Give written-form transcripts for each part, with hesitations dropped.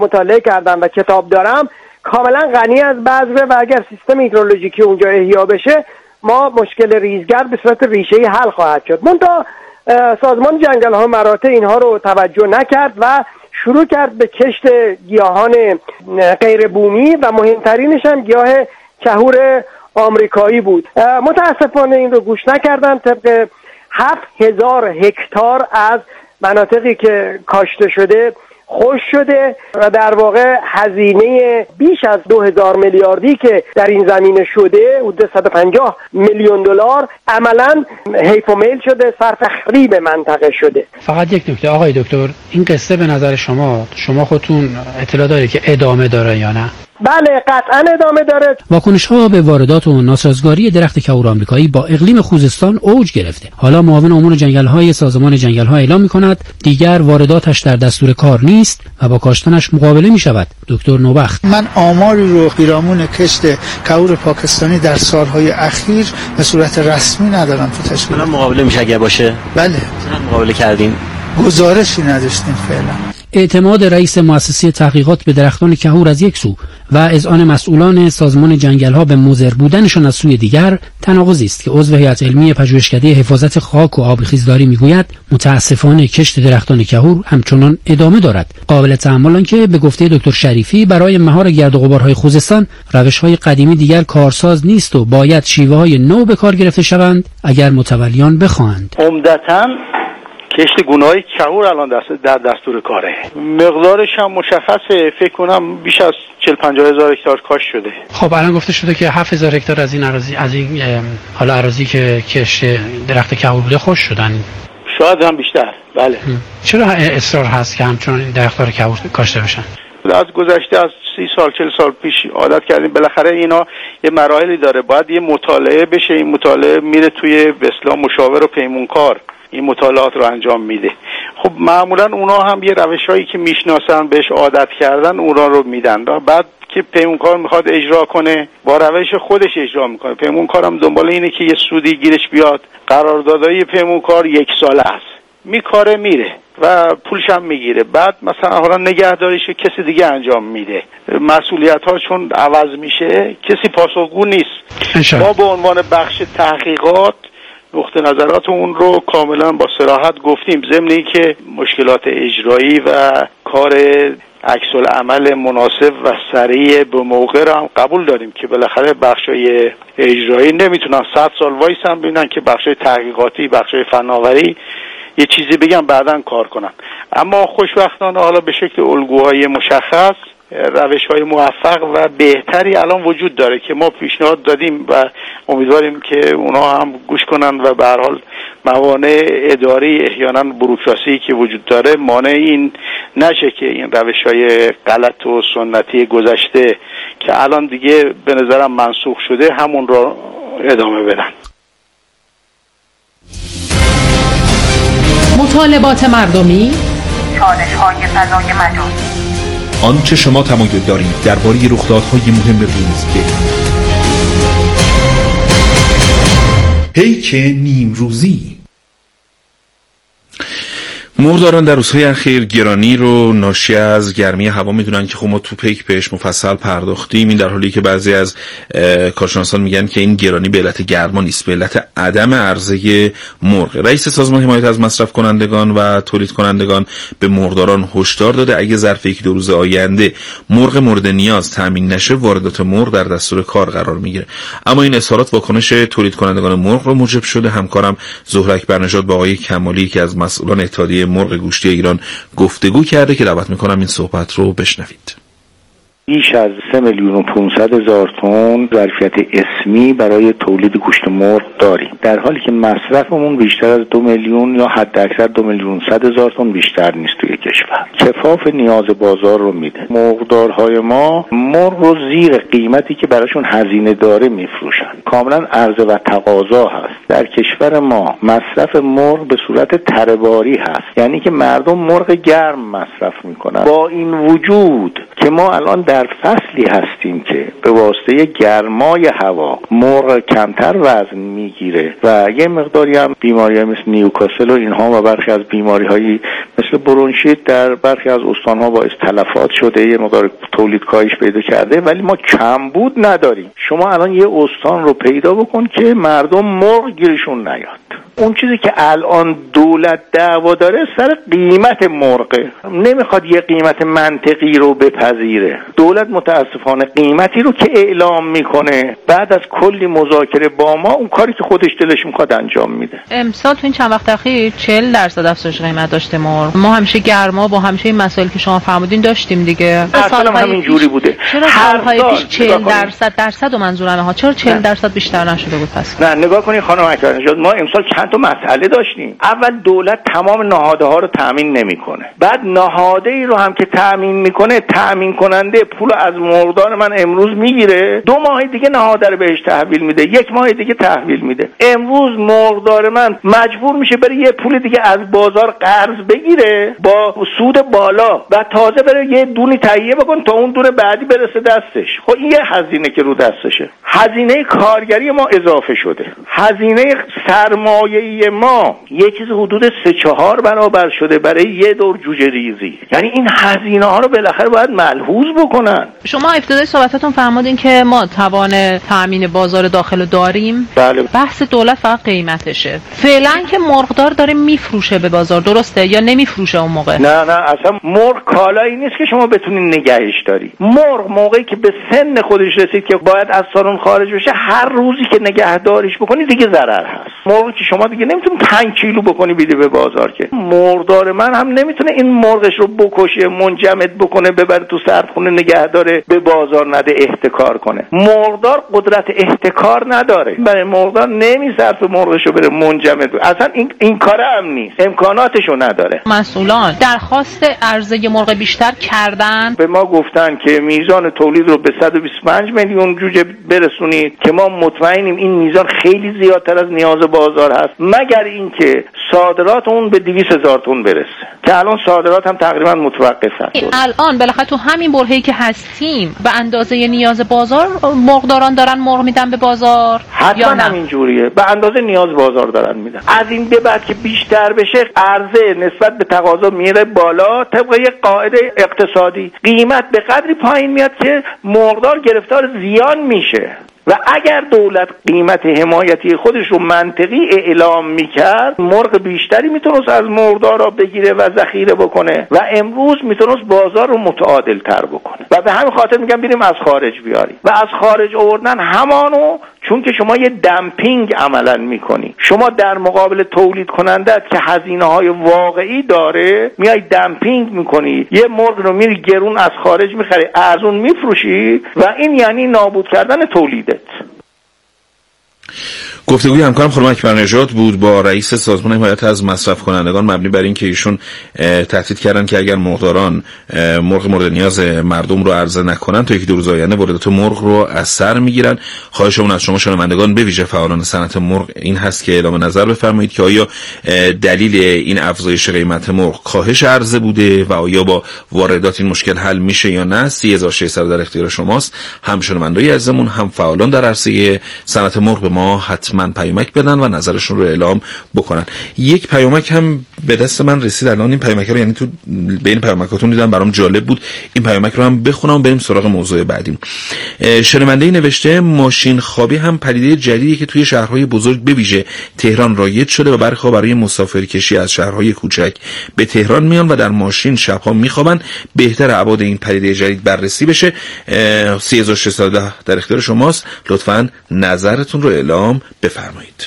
مطالعه کردم و کتاب دارم کاملا غنی از بذره و اگر سیستم هیدرولوژیکی اونجا احیا بشه ما مشکل ریزگرد به صورت ریشه‌ای حل خواهد شد. منتها سازمان جنگل ها مراتع اینها رو توجه نکرد و شروع کرد به کشت گیاهان غیر بومی و مهمترینش هم گیاه کهور آمریکایی بود. متاسفانه این رو گوش نکردن. طبق 7000 هکتار از مناطقی که کاشته شده خشک شده و در واقع هزینه بیش از 2000 میلیاردی که در این زمینه شده حدود 150 میلیون دلار عملاً حیف و میل شده، صرف خریب منطقه شده. فقط یک نکته آقای دکتر، این قصه به نظر شما خودتون اطلاع دارید که ادامه داره یا نه؟ بله قطعا ادامه داره. واکنش‌ها به واردات و ناسازگاری درخت کهور آمریکایی با اقلیم خوزستان اوج گرفته. حالا معاون امور جنگل‌های سازمان جنگل‌ها اعلام می‌کند دیگر وارداتش در دستور کار نیست و با کاشتنش مقابله می‌شود. دکتر نوبخت: من آماری رو پیرامون کشت کهور پاکستانی در سال‌های اخیر به صورت رسمی ندارم تو تشکیل. مقابله میشه اگه باشه؟ بله. چرا مقابله کردین؟ گزارشی نداشتیم فعلا. اعتماد رئیس مؤسسه تحقیقات به درختان کهور از یک سو و اذعان مسئولان سازمان جنگل‌ها به مضر بودنشان از سوی دیگر تناقضی است که عضو هیئت علمی پژوهشکده حفاظت خاک و آبخیزداری میگوید متاسفانه کشت درختان کهور همچنان ادامه دارد. قابل تأمل آنکه به گفته دکتر شریفی برای مهار گرد و غبارهای خوزستان روش‌های قدیمی دیگر کارساز نیست و باید شیوه‌های نو به کار گرفته شوند اگر متولیان بخواهند. عمدتاً کشت گونه‌های کهور الان در دستور کاره. مقدارش هم مشخصه، فکر کنم بیش از 40-50 هزار هکتار کاشت شده. خب الان گفته شده که 7000 هکتار از این حالا اراضی که کشت درخت کهور بوده خشک شدن. شاید هم بیشتر. بله. چرا اصرار هست که همچنان این درخت‌ها کهور کاشته بشن؟ از گذشته از 30 سال 40 سال پیش عادت کردیم. بالاخره اینا یه مراحلی داره، باید یه مطالعه بشه. این مطالعه میره توی به اصطلاح مشاور و پیمونکار این مطالعات رو انجام میده. خب معمولا اونا هم یه روشایی که میشناسن بهش عادت کردن اونا رو میدن. بعد که پیمونکار میخواد اجرا کنه با روش خودش اجرا میکنه. پیمونکار هم دنبال اینه که یه سودی گیرش بیاد. قراردادهای پیمونکار 1 ساله است، میکاره میره و پولش هم میگیره. بعد مثلا حالا نگهداریش کسی دیگه انجام میده. مسئولیت ها چون عوض میشه کسی پاسخگو نیست. ما به عنوان بخش تحقیقات نقطه نظرات اون رو کاملا با صراحت گفتیم، ضمن اینکه مشکلات اجرایی و کار عکس العمل مناسب و سریع به موقع رو هم قبول داریم که بالاخره بخشای اجرایی نمیتونن 100 سال وایسن ببینن که بخشای تحقیقاتی، بخشای فناوری یه چیزی بگن بعدن کار کنن. اما خوشبختانه حالا به شکل الگوهای مشخص روش‌های موفق و بهتری الان وجود داره که ما پیشنهاد دادیم و امیدواریم که اونا هم گوش کنن و به هر حال موانع اداری احیانا بوروکراسی که وجود داره مانع این نشه که این روش‌های غلط و سنتی گذشته که الان دیگه به نظرم منسوخ شده همون رو ادامه بدن. مطالبات مردمی، چالش‌های فضای مجازی، آنچه شما تمایل دارید درباره رخدادهای مهم روز پیک نیمروزی. مرغداران در روزهای اخیر گرانی رو ناشی از گرمی هوا میدونن که خب ما تو پیک بهش مفصل پرداختیم. این در حالی که بعضی از کارشناسان میگن که این گرانی به علت گرما نیست، به علت عدم عرضه مرغ. رئیس سازمان حمایت از مصرف کنندگان و تولید کنندگان به مرغداران هشدار داده اگه ظرف 1-2 روز آینده مرغ مورد نیاز تامین نشه واردات مرغ در دستور کار قرار میگیره. اما این اظهارات واکنش تولید کنندگان مرغ رو موجب شده. همکارم زهره اکبرنژاد با آقای کمالی که از مسئولان اتحادیه مرغ گوشتی ایران گفتگو کرده که دعوت میکنم این صحبت رو بشنوید. بیش از 3,500,000 تن ظرفیت اسمی برای تولید گوشت مرغ داریم، در حالی که مصرفمون بیشتر از 2 میلیون یا حد اکثر 2,100,000 تن بیشتر نیست توی کشور. کفاف نیاز بازار رو میده. مرغدارهای ما مرغ رو زیر قیمتی که براشون هزینه داره میفروشن. کاملا عرضه و تقاضا هست. در کشور ما مصرف مرغ به صورت تره‌باری هست، یعنی که مردم مرغ گرم مصرف میکنن. با این وجود که ما الان در در فصلی هستیم که به واسطه گرمای هوا مرغ کمتر وزن میگیره و یه مقداری هم بیماری‌ها مثل نیوکاسل و اینها و برخی از بیماری‌هایی مثل برونشیت در برخی از استان‌ها باعث تلفات شده، یه مقدار تولید کاهش پیدا کرده، ولی ما کمبود نداریم. شما الان یه استان رو پیدا بکن که مردم مرغ گیرشون نیاد. اون چیزی که الان دولت دعوا داره سر قیمت مرغه، نمیخواد یه قیمت منطقی رو بپذیره. دولت متاسفانه قیمتی رو که اعلام میکنه بعد از کلی مذاکره با ما اون کاری که خودش دلش میخواد انجام میده. امسال تو این چند وقت اخیر 40% افزایش قیمت داشته مرغ. ما همیشه گرما با همیشه این مسائلی که شما فرمودین داشتیم دیگه. اصلا همین جوری بوده. چرا سالهای پیش 40% و منظورمه ها، چرا 40% بیشتر نشده بود پس؟ نه نگاه کنید خانم اکبرنژاد، ما امسال چند تا مسئله داشتیم. اول دولت تمام نهاده ها رو تامین نمیکنه، بعد نهاده ای رو هم که تامین میکنه تامین کننده پول از مرغدار من امروز میگیره، 2 ماه دیگه نهاده رو بهش تحویل میده، 1 ماه دیگه تحویل میده. امروز مرغدار من مجبور میشه بره یه پول دیگه از بازار قرض بگیره با سود بالا و تازه بره یه دونی تهیه بکن تا اون دونه بعدی برسه دستش. خب این یه هزینه که رو دستشه. هزینه کارگری ما اضافه شده، هزینه سرمایه‌ای ما یه چیز حدود 3-4 برابر شده برای یه دور جوجه ریزی. یعنی این هزینه ها رو بالاخره باید ملحوظ بکنن. شما ابتدای صحبتاتون فرمودین که ما توان تامین بازار داخل داریم. بله. بحث دولت فقط قیمتشه. فعلا که مرغدار داره میفروشه به بازار، درسته یا نمیفروشه اون موقع؟ نه اصلا مرغ کالایی نیست که شما بتونین نگهش داری. مرغ موقعی که به سن خودش رسید که باید از سالن خارج بشه، هر روزی که نگهداریش بکنی دیگه ضرر هست. مرغ که شما دیگه نمیتونی 5 کیلو بکنی بیده به بازار، که مرغدار من هم نمیتونه این مرغش رو بکشه، منجمد بکنه، ببره تو سردخونه نگه داره، به بازار نده، احتکار کنه. مرغدار قدرت احتکار نداره. برای مرغدار نمیصرفه مرغش رو بره منجمد، اصلا این کار هم نیست، امکاناتش رو نداره. مسئولان درخواست عرضه مرغ بیشتر کردن، به ما گفتن که میزان تولید رو به 125 میلیون جوجه برسونید که ما مطمئنیم این میزان خیلی زیادتر از نیاز بازار هست، مگر اینکه صادرات اون به 200,000 تن برسه که الان صادرات هم تقریبا متوقف هست. الان بالاخره تو همین برهه‌ای که هستیم به اندازه نیاز بازار مرغداران دارن مرغ میدن به بازار؟ حتما همین جوریه، به اندازه نیاز بازار دارن میدن. از این به بعد که بیشتر بشه عرضه نسبت به تقاضا میره بالا، طبق یک قاعده اقتصادی قیمت به قدری پایین میاد که مرغدار گرفتار زیان میشه. و اگر دولت قیمت حمایتی خودش رو منطقی اعلام میکرد، مرغ بیشتری میتونست از مرغدارا بگیره و ذخیره بکنه و امروز میتونست بازار رو متعادل تر بکنه. و به همین خاطر میگم بریم از خارج بیاریم و از خارج آوردن همانو، چون که شما یه دمپینگ عملا میکنی. شما در مقابل تولید کنندت که هزینه های واقعی داره میای دمپینگ میکنی، یه مرغ رو میری گرون از خارج میخری، ارزون میفروشی و این یعنی نابود کردن تولیدت. گفتگوی همکارم خانم اکبرنژاد بود با رئیس سازمان حمایت از مصرف کنندگان، مبنی بر این که ایشون تهدید کردن که اگر مرغداران مرغ مورد نیاز مردم رو عرضه نکنن تا 1-2 روز آینده واردات مرغ رو از سر میگیرن. خواهشمون از شما شنوندگان به ویژه فعالان صنعت مرغ این هست که اعلام نظر بفرمایید که آیا دلیل این افزایش قیمت مرغ کاهش عرضه بوده و آیا با واردات این مشکل حل میشه یا نه. 3600 در اختیار شماست. هم شنوندای عزیزمون هم فعالان در عرصه صنعت مرغ به ما حتما پیامک بدن و نظرشون رو اعلام بکنن. یک پیامک هم به دست من رسید الان، این پیامک رو یعنی تو بین پیامکاتون دیدم برام جالب بود، این پیامک رو هم بخونم و بریم سراغ موضوع بعدیم. شنونده نوشته ماشین خوابی هم پدیده جدیدی که توی شهرهای بزرگ به ویژه تهران رایج شده و برخی برای مسافرکشی از شهرهای کوچک به تهران میان و در ماشین شبها میخوابن. بهتر ابعاد این پدیده جدید بررسی بشه. 3610 در اختیار شماست، لطفاً نظرتون رو اعلام بفرمایید.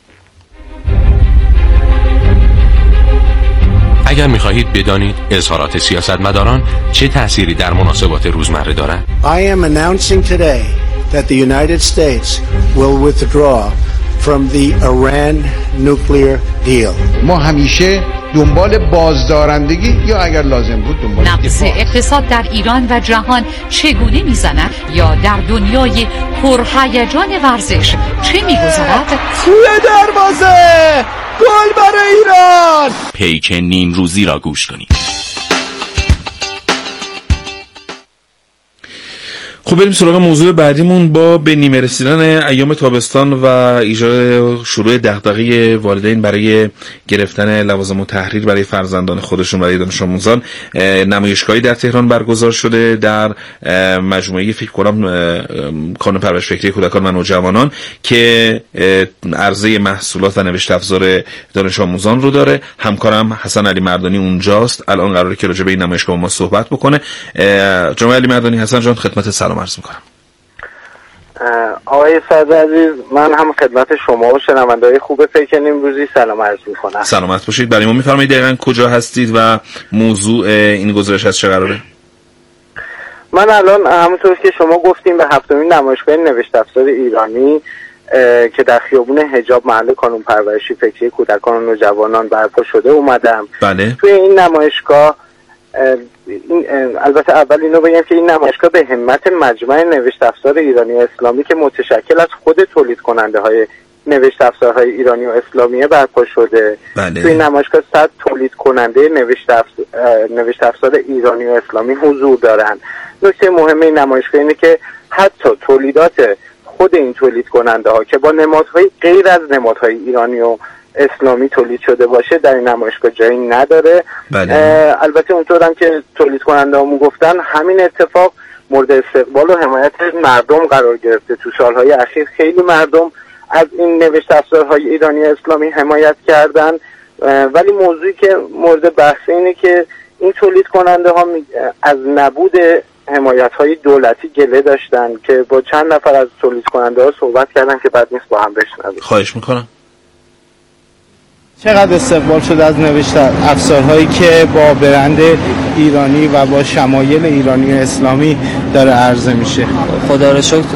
اگر می‌خواهید بدانید اظهارات سیاستمداران چه تأثیری در مناسبات روزمره دارند. I am announcing today that the United States will withdraw from the Iran nuclear deal. ما همیشه دنبال بازدارندگی یا اگر لازم بود دنبال نقص اقتصاد در ایران و جهان چگونه میزند یا در دنیای پرهیجان ورزش چه میگذرد؟ توی دروازه گل برای ایران. پیک نیم روزی را گوش کنید. خب بریم سراغ موضوع بعدیمون. با به نیمه رسیدن ایام تابستان و ایجاد شروع دغدغه والدین برای گرفتن لوازم التحریر برای فرزندان خودشون، برای دانش آموزان، نمایشگاهی در تهران برگزار شده در مجموعه فکر کنم کانون پرورش فکری کودکان و نوجوانان که عرضه محصولات و نوشت افزار دانش آموزان رو داره. همکارم حسن علی مردانی اونجاست، الان قراره که راجع به این نمایشگاه با ما صحبت بکنه. جناب علی مردانی، حسن جان خدمت سلام عرض میکنم. آقای صدر عزیز، من هم خدمت شما و شنونده‌های خوب فکر امروزی سلام عرض میکنم. سلامت باشید. برای ما میفرمایید دقیقاً کجا هستید و موضوع این گزارش از چه قراره؟ من الان همونطور که شما گفتیم به 7مین نمایشگاه نوشت افزار ایرانی که در خیابون حجاب محل کانون پرورشی فکری کودکان و نوجوانان برپا شده اومدم. بله. توی این نمایشگاه البته اول اینو بگم که این نمایشگاه به همت مجمع نوشت افزار ایرانی و اسلامی که متشکل از خود تولید کننده های نوشت افزارهای ایرانی و اسلامیه برپا شده. بله. توی این نمایشگاه 100 تولید کننده نوشت افزار ایرانی و اسلامی حضور دارن. نکته مهم این نمایشگاه اینه که حتی تولیدات خود این تولید کننده ها که با نمادهای غیر از نمادهای ایرانی و اسلامی تولید شده باشه در این نمایشگاه جایی نداره. بله. البته اونطورم که تولید کننده همون گفتن همین اتفاق مورد استقبال و حمایت مردم قرار گرفته. تو سالهای اخیر خیلی مردم از این نوشت افزارهای ایرانی اسلامی حمایت کردن، ولی موضوعی که مورد بحث اینه که این تولید کننده ها از نبود حمایت های دولتی گله داشتن که با چند نفر از تولید کننده ها صحبت کردن که بعد نیست با هم بشنویم. خواهش میکنم. چقدر استقبال شده از نوشت افزارهایی که با برند ایرانی و با شمایل ایرانی و اسلامی داره عرضه میشه؟ خدا رو شکر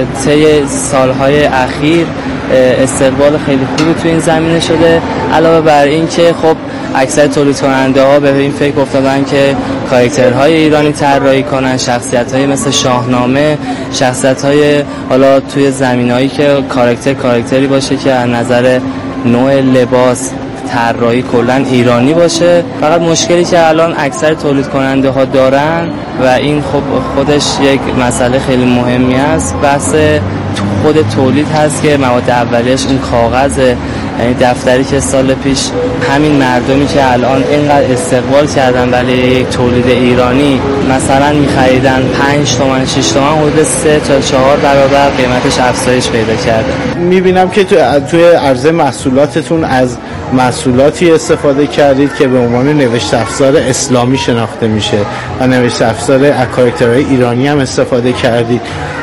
طی سالهای اخیر استقبال خیلی خوبی تو این زمینه شده. علاوه بر این که خب اکثر تولید کننده ها به این فکر افتادن که کاراکترهای ایرانی طراحی کنن، شخصیت‌های مثل شاهنامه، شخصیت‌های حالا توی زمینه‌ای که کاراکتری باشه که از نظر نوع لباس طراحی کلا ایرانی باشه. فقط مشکلی که الان اکثر تولید کننده ها دارن و این خب خودش یک مسئله خیلی مهمی است، بحث خود تولید هست که مواد اولیه‌اش این کاغذه. یعنی دفتری که سال پیش همین مردمی که الان اینقدر استقبال کردن برای یک تولید ایرانی مثلا می‌خریدن 5 تومن 6 تومن، حدود 3 تا 4 برابر قیمتش افزایش پیدا کرده. می‌بینم که توی عرضه محصولاتتون از محصولاتی استفاده کردید که به عنوان نوشت افزار اسلامی شناخته میشه و نوشت افزار از کاراکترهای ایرانی هم استفاده کردید.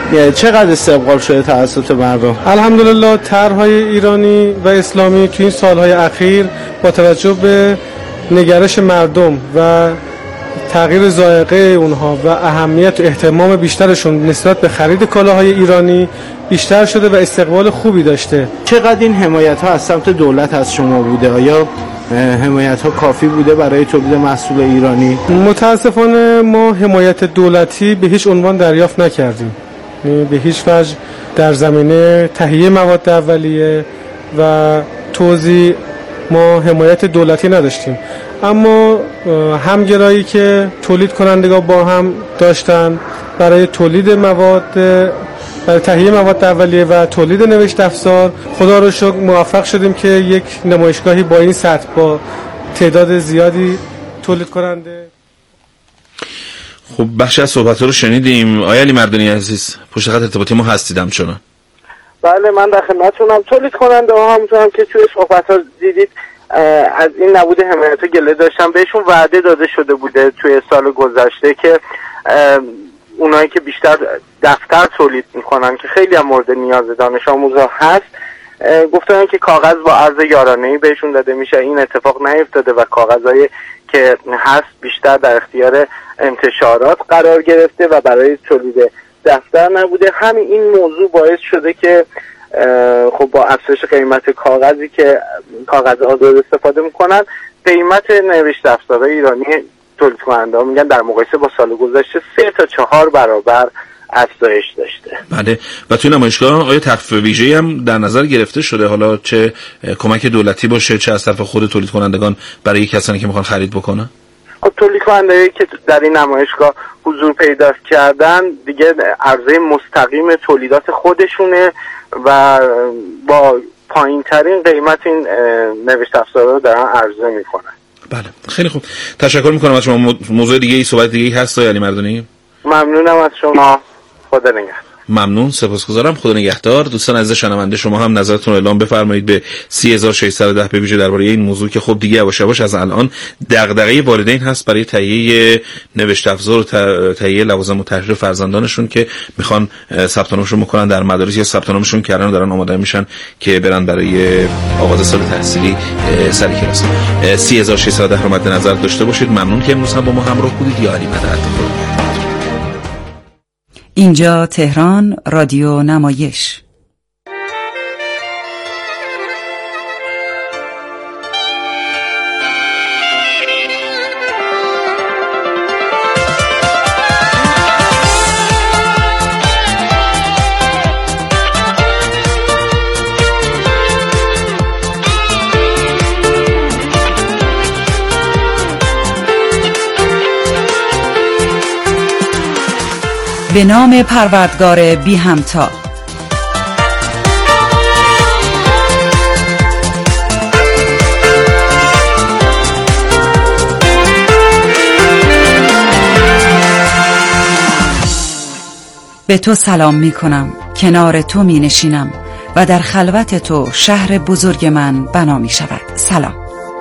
چقدر استقبال شده توسط مردم؟ الحمدلله طرح‌های ایرانی و اسلامی تو این سالهای اخیر با توجه به نگرش مردم و تغییر ذائقه اونها و اهمیت و اهتمام بیشترشون نسبت به خرید کالاهای ایرانی بیشتر شده و استقبال خوبی داشته. چقدر این حمایت ها از سمت دولت از شما بوده؟ آیا حمایت ها کافی بوده برای تولید محصول ایرانی؟ متاسفانه ما حمایت دولتی به هیچ عنوان دریافت نکردیم. به هیچ وجه در زمینه تهیه مواد اولیه و توزیع ما حمایت دولتی نداشتیم، اما همگرایی که تولید کنندگان با هم داشتن برای تولید مواد، برای تهیه مواد اولیه و تولید نوشت افزار، خدا رو شکر موفق شدیم که یک نمایشگاهی با این سطح با تعداد زیادی تولید کننده. خب بخشی از صحبت‌ها رو شنیدیم. آقای علی مردانی عزیز، پشت خط ارتباطی ما هستید همچنان؟ بله، من در خدمتتونم. تولید کننده ها همونطور هم که توی صحبت‌ها دیدید از این نبود حمایت گله داشتن. بهشون وعده داده شده بوده توی سال گذشته که اونایی که بیشتر دفتر تولید میکنن که خیلی هم مورد نیاز دانش آموزا هست، گفتن که کاغذ با عرض یارانه‌ای بهشون داده میشه. این اتفاق نیفتاده و کاغذهای که هست بیشتر در اختیار انتشارات قرار گرفته و برای تولید دفتر نبوده. همین این موضوع باعث شده که خب با افزایش قیمت کاغذی که کاغذ آزاد استفاده میکنن، قیمت نوشت افزارهای ایرانی تولید کننده ها میگن در مقایسه با سال گذشته 3 تا 4 برابر افزایش داشته. بله. و توی نمایشگاه آیا تخفیف ویژه‌ای هم در نظر گرفته شده، حالا چه کمک دولتی باشه چه از طرف خود تولید کنندگان برای کسانی که میخوان خرید بکنن؟ تولید کننده‌ای که در این نمایشگاه حضور پیدا کردن دیگه عرضه مستقیم تولیدات خودشونه و با پایین ترین قیمت این نوشت افزارها رو دارن عرضه میکنن. بله خیلی خوب، تشکر میکنم از شما. موضوع دیگه ای، صحبت دیگه ای هست آقای علی مردانی؟ ممنونم از شما، خدا نگهدار. ممنون، سپاسگزارم، خدا نگهدار. دوستان عزیز شنونده، شما هم نظرتون رو اعلام بفرمایید به 30610 به ویژه درباره این موضوع که خب دیگه یواش یواش از الان دغدغه والدین هست برای تهیه نوشت افزار و تهیه لوازم و تحریر فرزندانشون که میخوان ثبت نامشون بکنن در مدارس یا ثبت نامشون کردن و دارن آماده میشن که برن برای آغاز سال تحصیلی سر کلاس. 30610 رو مد نظر داشته باشید. ممنون که امروز هم با ما همراه بودید. یا علی مدد. اینجا تهران، رادیو نمایش. به نام پروردگار بی همتا. به تو سلام می کنم، کنار تو می نشینم و در خلوت تو شهر بزرگ من بنا می شود. سلام.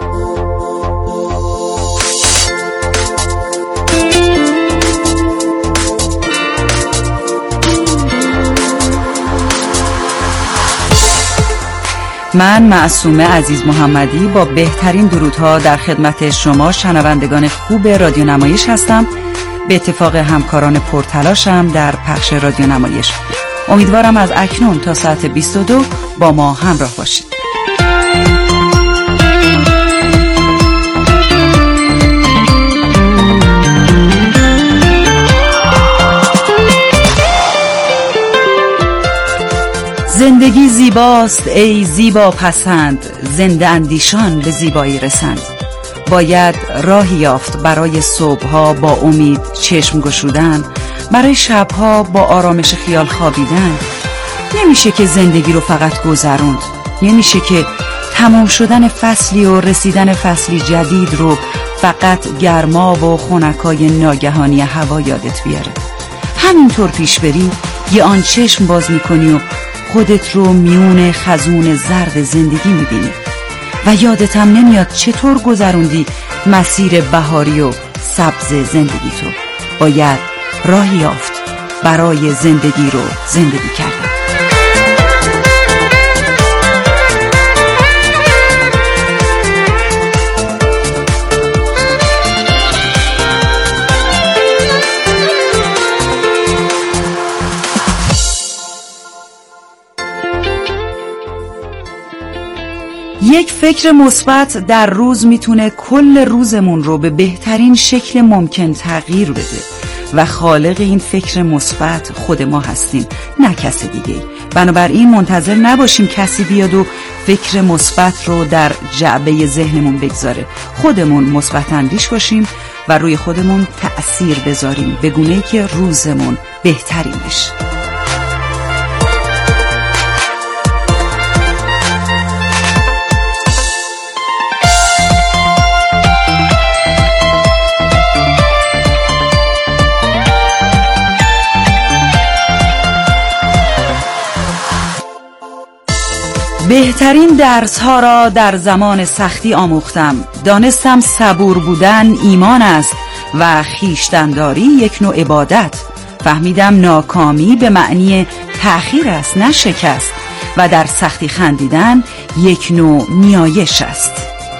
من معصومه عزیز محمدی با بهترین درودها در خدمت شما شنوندگان خوب رادیو نمایش هستم، به اتفاق همکاران پرتلاشم در پخش رادیو نمایش. امیدوارم از اکنون تا ساعت 22 با ما همراه باشید. زندگی زیباست ای زیبا پسند، زنده اندیشان به زیبایی رسند. باید راهی یافت برای صبحها با امید چشم گشودن، برای شبها با آرامش خیال خوابیدن. نمیشه که زندگی رو فقط گذروند، نمیشه که تمام شدن فصلی و رسیدن فصلی جدید رو فقط گرما و خنکای ناگهانی هوا یادت بیاره. همینطور پیش بری یه آن چشم باز میکنی و خودت رو میون خزون زرد زندگی میبینی و یادت هم نمیاد چطور گذروندی مسیر بهاری و سبز زندگی تو. باید راهی یافت برای زندگی رو زندگی کردن. یک فکر مثبت در روز میتونه کل روزمون رو به بهترین شکل ممکن تغییر بده و خالق این فکر مثبت خود ما هستیم، نه کسی دیگه. بنابراین منتظر نباشیم کسی بیاد و فکر مثبت رو در جعبه ذهنمون بگذاره. خودمون مثبت اندیش باشیم و روی خودمون تأثیر بذاریم به گونه‌ای که روزمون بهترین بشه. بهترین درس ها را در زمان سختی آموختم. دانستم صبور بودن ایمان است و خویشتن‌داری یک نوع عبادت. فهمیدم ناکامی به معنی تأخیر است نه شکست و در سختی خندیدن یک نوع نیایش است.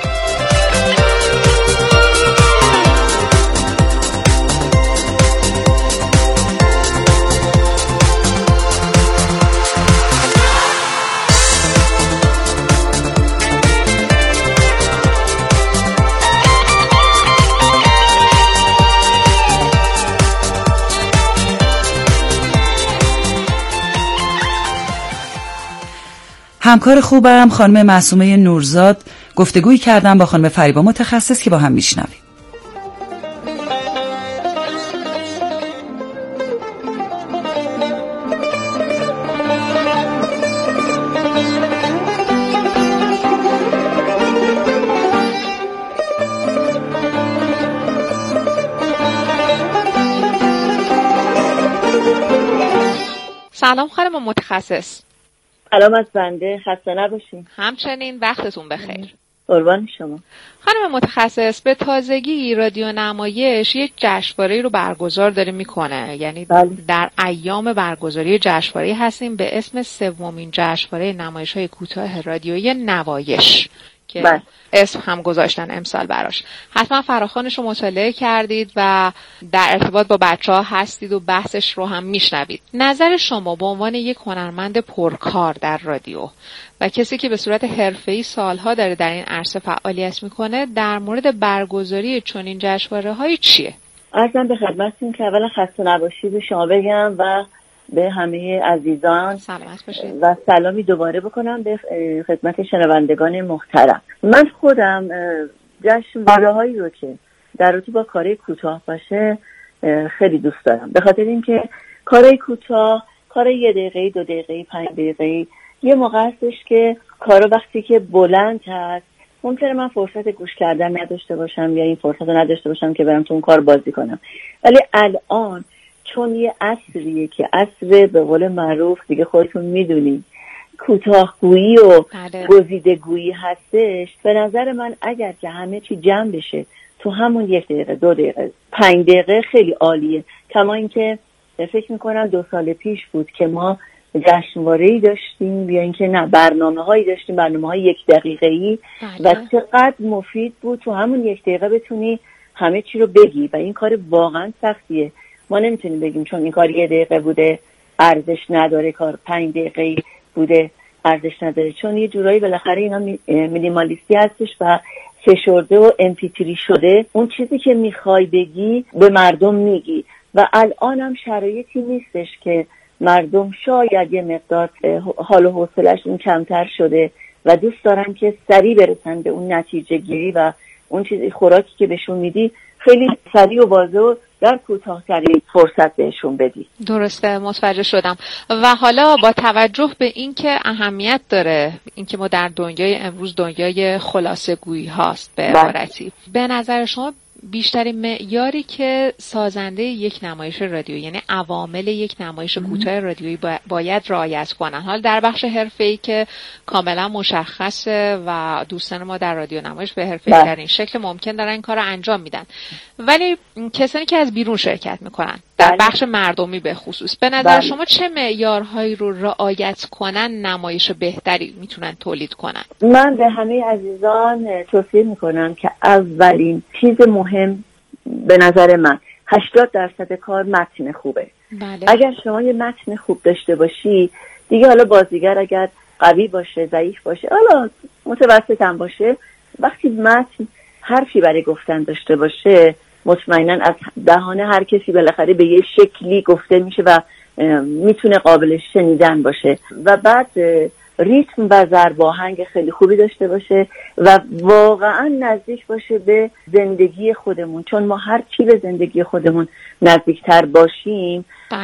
همکار خوبم خانم معصومه نورزاد گفتگویی کردن با خانم فریبا متخصص که با هم میشنویم. سلام خانم متخصص. سلام از بنده، خسته نباشین. همچنین، وقتتون بخیر. قربان شما. خانم متخصص، به تازگی رادیو نمایش یک جشنواره رو برگزار داره میکنه، یعنی در ایام برگزاری جشنواره هستیم به اسم سومین جشنواره نمایش‌های کوتاه رادیویی نوایش که اسم هم گذاشتن امسال براش. حتما فراخوانش رو مطالعه کردید و در ارتباط با بچه‌ها هستید و بحثش رو هم میشنوید. نظر شما به عنوان یک هنرمند پرکار در رادیو و کسی که به صورت حرفه‌ای سالها داره در این عرصه فعالیت میکنه در مورد برگزاری چنین جشنواره‌هایی چیه؟ عرضم به خدمتتون که اولا خسته نباشید به شما بگم و به همه عزیزان سلامت باشید و سلامی دوباره بکنم به خدمت شنوندگان محترم. من خودم جشنواره‌هایی رو که در رابطه با کارهای کوتاه باشه خیلی دوست دارم، به خاطر اینکه کارهای کوتاه، کارهای 1 دقیقه 2 دقیقه 5 دقیقه، یه موقع هستش که کارا وقتی که بلند هست ممکنه من فرصت گوش کردن نداشته باشم یا این فرصت رو نداشته باشم که برم تو اون کار بازی کنم. ولی الان چون یه عصریه که عصر به قول معروف دیگه خودتون میدونید کوتاه‌گویی و گزیده‌گویی هستش، به نظر من اگر که همه چی جمع بشه تو همون 1 دقیقه 2 دقیقه 5 دقیقه خیلی عالیه. کما اینکه فکر میکنم 2 سال پیش بود که ما جشنواره‌ای داشتیم یا اینکه نه برنامه‌هایی داشتیم، برنامه‌های 1 دقیقه‌ای و چقدر مفید بود تو همون 1 دقیقه بتونی همه چی رو بگی و این کار واقعا سختیه. ما نمیتونیم بگیم چون این کار 1 دقیقه بوده ارزش نداره، کار 5 دقیقه بوده ارزش نداره، چون یه جورایی بالاخره اینا مینیمالیستی هستش و فشرده و MP3 شده. اون چیزی که میخوای بگی به مردم میگی و الان هم شرایطی نیستش که مردم شاید یه مقدار حال و حوصله‌شون کمتر شده و دوست دارن که سریع برسن به اون نتیجه گیری و اون چیزی خوراکی که بهشون میدی خیلی سریع و واضح و در کوتاه‌ترین فرصت بهشون بدی. درسته، متوجه شدم. و حالا با توجه به اینکه اهمیت داره اینکه ما در دنیای امروز دنیای خلاصه‌گویی هاست به عبارتی، به نظر شما بیشترین معیاری که سازنده یک نمایش رادیو یعنی عوامل یک نمایش کوتاه رادیویی باید رعایت کنن، حال در بخش حرفه‌ای که کاملا مشخصه و دوستان ما در رادیو نمایش به حرفه‌ای ترین شکل ممکن دارن این کارو انجام میدن، ولی کسانی که از بیرون شرکت میکنن در بخش مردمی به خصوص به نظر شما چه معیارهایی رو رعایت کنن نمایش بهتری میتونن تولید کنن؟ من به همه عزیزان توصیه میکنم که اولین چیز مهم به نظر من 80% کار متن خوبه. اگر شما یه متن خوب داشته باشی دیگه حالا بازیگر اگر قوی باشه ضعیف باشه حالا متوسط هم باشه، وقتی متن حرفی برای گفتن داشته باشه مطمئنا از دهان هر کسی بالاخره به یه شکلی گفته میشه و میتونه قابل شنیدن باشه و بعد ریتم و ضرب آهنگ خیلی خوبی داشته باشه و واقعا نزدیک باشه به زندگی خودمون، چون ما هر چی به زندگی خودمون نزدیکتر باشیم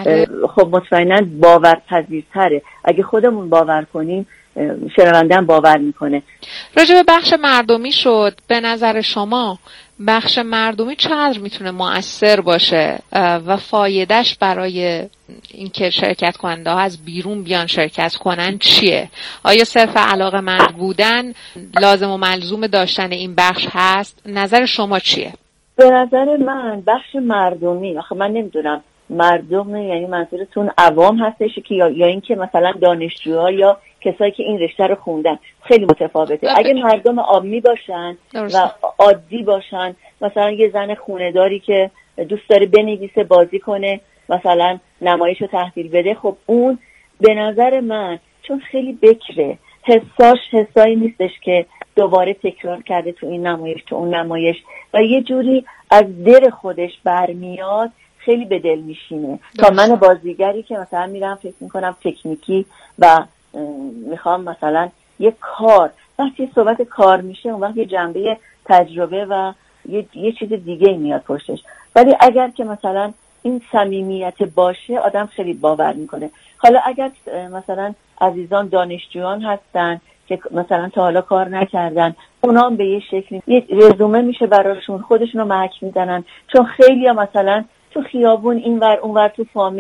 خب مطمئنا باورپذیرتره. اگه خودمون باور کنیم شنونده هم باور میکنه. راجع به بخش مردمی شد، به نظر شما بخش مردمی چقدر میتونه مؤثر باشه و فایدهش برای اینکه شرکت کننده ها از بیرون بیان شرکت کنن چیه؟ آیا صرف علاقه‌مند بودن لازم و ملزوم داشتن این بخش هست؟ نظر شما چیه؟ به نظر من بخش مردمی، آخه من نمیدونم مردم یعنی منظورتون عوام هستش که یا اینکه مثلا دانشجوها یا کسایی که این رشته رو خوندن، خیلی متفاوته. اگه مردم عامی باشن و عادی باشن، مثلا یه زن خونه‌داری که دوست داره بنویسه بازی کنه مثلا نمایش رو تحویل بده، خب اون به نظر من چون خیلی بکره حسایی نیستش که دوباره تکرار کرده تو این نمایش تو اون نمایش و یه جوری از دل خودش برمیاد، خیلی به دل میشینه. تا من بازیگری که مثلا میرم فکر میکنم تکنیکی و میخوام مثلا یه کار، وقتی صحبت کار میشه اون وقت یه جنبه تجربه و یه چیز دیگه میاد پشتش. ولی اگر که مثلا این صمیمیت باشه آدم خیلی باور میکنه. حالا اگر مثلا عزیزان دانشجویان هستن که مثلا تا حالا کار نکردن، اونا هم به یه شکلی یه رزومه میشه براشون، خودشون رو محک میزنن، چون خیلی ها مثلا تو خیابون اینور اونور تو فامیل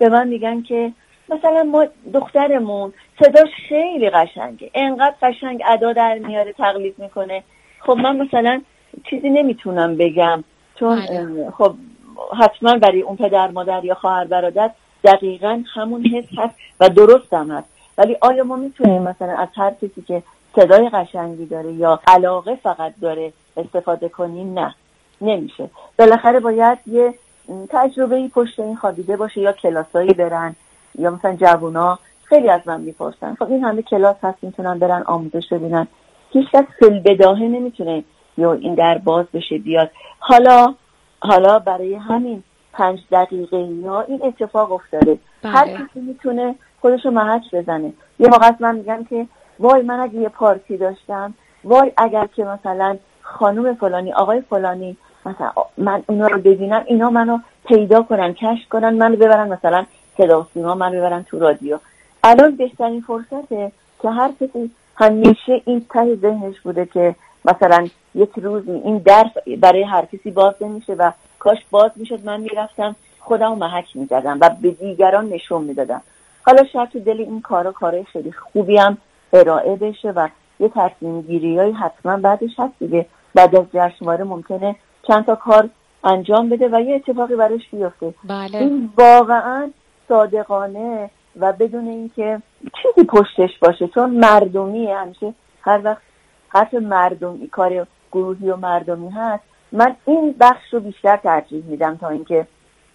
به من میگن که مثلا ما دخترمون صداش خیلی قشنگه، انقدر قشنگ ادا در میاره، تقلید میکنه. خب من مثلا چیزی نمیتونم بگم، چون خب حتما برای اون پدر مادر یا خواهر برادر دقیقاً همون حس هست و درست هم هست. ولی آیا ما میتونیم مثلا از هر کسی که صدای قشنگی داره یا علاقه فقط داره استفاده کنیم؟ نه، نمیشه. بالاخره باید یه تجربه‌ای پشت این خوابیده باشه، یا کلاسایی برن، یا مثلا جوونا خیلی از من میپرسن خب این همه کلاس هست میتونن برن آموزش ببینن، هیچ کس فی‌البداهه نمیتونه یا این در باز بشه بیاد. حالا برای همین 5 دقیقه یا این اتفاق افتاده. هر کسی میتونه خودشو محک بزنه. یه موقع من میگم که وای من اگه یه پارتی داشتم، وای اگر که مثلا خانم فلانی آقای فلانی مثلا من اونا رو ببینم، اینا منو پیدا کنن، کشف کنن، منو ببرن مثلا صدا و سیما، منو ببرن تو رادیو. الان بهترین فرصته که هر کسی همیشه این ته ذهنش بوده که مثلا یک روزی این درس برای هر کسی باز نمیشه و کاش باز میشد من میرفتم خودمو محک میزدم و به دیگران نشون میدادم. حالا شاید تو دل این کارهای خیلی خوبی هم ارائه بشه و یه تصمیم گیریایی حتما بعدش هست دیگه. بعد از جشنواره ممکنه چند تا کار انجام بده و یه اتفاقی براش بیفته. بله. این واقعا صادقانه و بدون اینکه چیزی پشتش باشه، چون مردمیه، همیشه هر وقت حرف مردمی، کار گروهی و مردمی هست، من این بخش رو بیشتر ترجیح میدم تا اینکه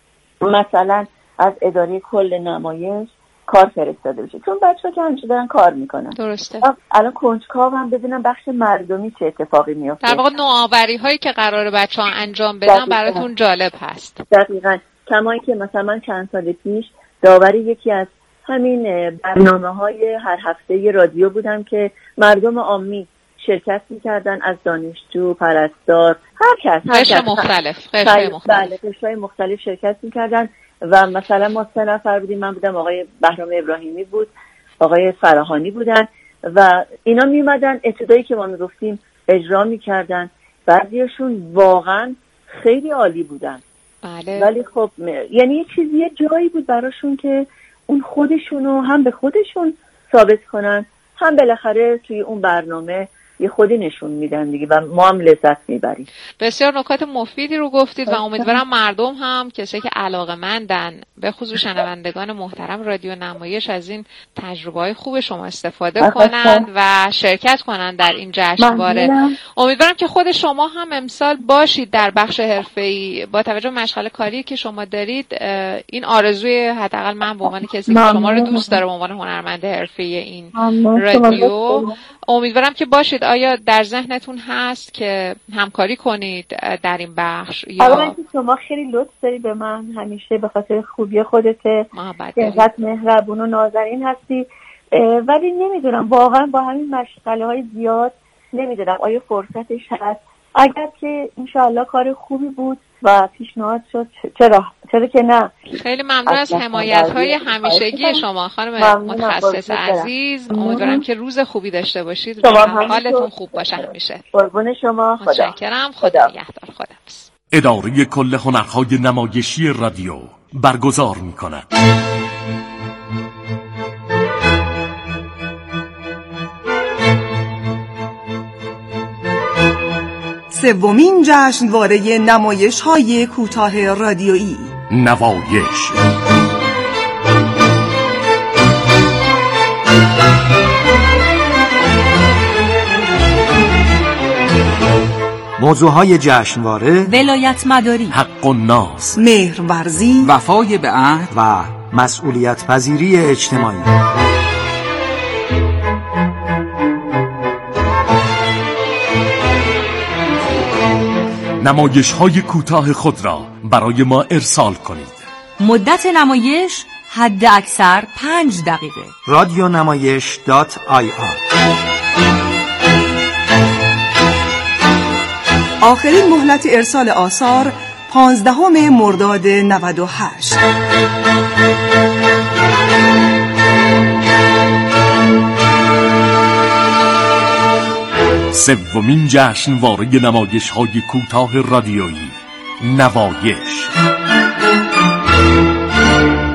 مثلا از اداره کل نمایش کار فرستاده بشه، چون بچه‌ها که همیشه دارن کار میکنن. درسته. الان کنجکاو هم ببینم بخش مردمی چه اتفاقی میفته. در واقع نوآوری هایی که قراره بچه‌ها انجام بدن براتون جالب هست. دقیقاً. کمایی که مثلا من چند سال پیش داوری یکی از همین برنامه‌های هر هفته رادیو بودم که مردم عامی شرکت می‌کردن، از دانشجو، پرستار، هر کس قشر مختلف. بله، قشرهای مختلف شرکت می‌کردن و مثلا ما 3 نفر بودیم. من بودم، آقای بهرام ابراهیمی بود، آقای فراهانی بودن و اینا میومدن ابتدایی که ما میگفتیم اجرا می‌کردن. بعضیشون واقعا خیلی عالی بودن. بله. ولی خب یعنی یه چیزی، یه جایی بود براشون که اون خودشونو هم به خودشون ثابت کنن، هم بالاخره توی اون برنامه یه خودی نشون میدن دیگه و ما هم لذت میبریم. بسیار نکات مفیدی رو گفتید و امیدوارم مردم هم کسایی که علاقه‌مندن، به خصوص شنوندگان محترم رادیو نمایش، از این تجربه‌های خوب شما استفاده کنند و شرکت کنند در این جشنواره. امیدوارم که خود شما هم امسال باشید در بخش حرفه‌ای. با توجه به مشغله کاری که شما دارید، این آرزوی حداقل من به عنوان کسی که شما رو دوست داره به عنوان هنرمند حرفه‌ای این رادیو، امیدوارم که باشید. آیا در ذهنتون هست که همکاری کنید در این بخش؟ اولا که شما خیلی لطف داری به من، همیشه به خاطر خوبی خودت اینقدر مهربون و نازنین هستی، ولی نمیدونم واقعا با همین مشغله های زیاد نمیدونم آیا فرصتش هست. اگر که انشاءالله کار خوبی بود و پیشنهاد شد، چرا که نه. خیلی ممنون از حمایت‌های همیشگی شما خانم متخصص عزیز. امیدوارم که روز خوبی داشته باشید و حالتون خوب باشه همیشه. قربون شما. متشکرم. خدا نگهدار. خداحافظ. اداره کل هنرهای نمایشی رادیو برگزار می‌کند. سومین جشنواره نمایش‌های کوتاه رادیویی نوایش. موضوعهای جشنواره: ولایت مداری، حق الناس، مهرورزی، وفای به عهد و مسئولیت پذیری اجتماعی. نمایش‌های کوتاه خود را برای ما ارسال کنید. مدت نمایش حد اکثر 5 دقیقه. radionamayesh.ir. آخرین مهلت ارسال آثار 15 مرداد 98. سومین جشنواره نمایش‌های کوتاه رادیویی نوایش.